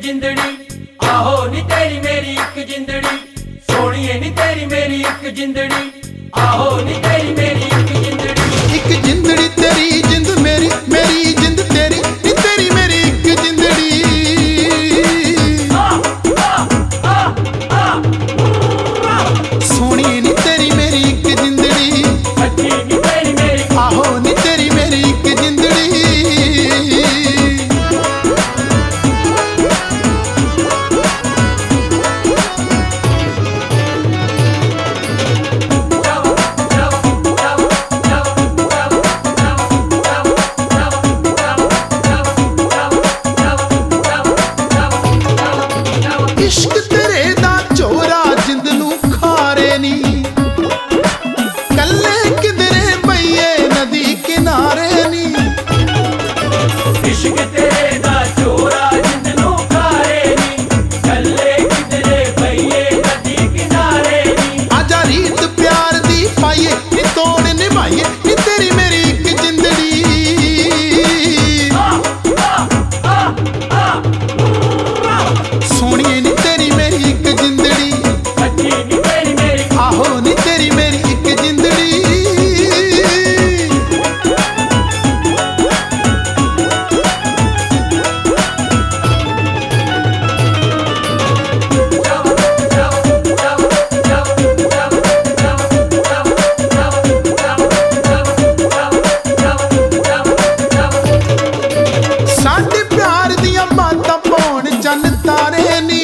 जिंदड़ी आहो नी तेरी मेरी एक जिंदड़ी सोनिए नी तेरी मेरी एक जिंदड़ी आहो नी तेरी मेरी एक जिंदड़ी एक जिंदड़ी तेरी जिंद मेरी मेरी जिंद तेरी नी तेरी मेरी एक जिंदड़ी सोनी नी तेरी मेरी एक जिंदड़ी अच्छी नी तेरी मेरी आहो नी तेरी मेरी एक जिंदड़ी इश्क तेरे दा चोरा जिंद नू खारे नी कल्ले किधरे पईए नदी किनारे नी इश्क तेरे दा चोरा जिंद नू खारे नी कल्ले किधरे पईए नदी किनारे नी आजा रीत प्यार दी पाइए नी तोड़ निभाइए नी तेरी मेरी एक जिंदड़ी सोनिए नी तेरी मेरी एक जिंदड़ी अच्छी नी तेरी मेरी आहो नी तेरी मेरी एक जिंदड़ी साडे प्यार दियां बातां पौण चन्न तारे नी